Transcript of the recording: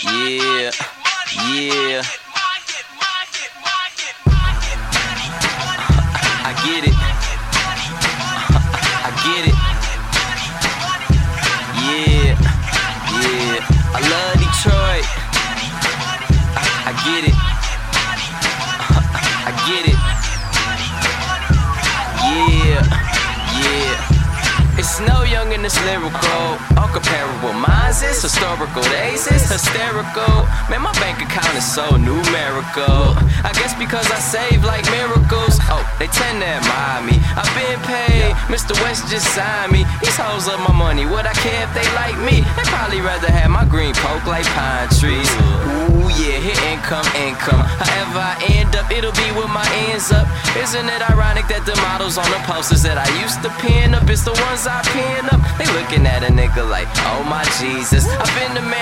Yeah, yeah. I get it. I get it. Yeah, yeah. I love Detroit. I get it. I get it. Yeah, yeah. It's no young and it's lyrical, uncomparable. Mine's is historical, theirs is hysterical. Man, my bank account is so numerical. I guess because I save like miracles. Oh, they tend to admire me. I've been paid, Mr. West just signed me. These hoes love my money, would I care if they like me? They'd probably rather have my green poke like pine trees. Ooh yeah, hit income. However I end up, it'll be with my ends up. Isn't it ironic that the models on the posters that I used to pin up is the ones I pin up? They looking at a nigga like, oh my Jesus. I've been the man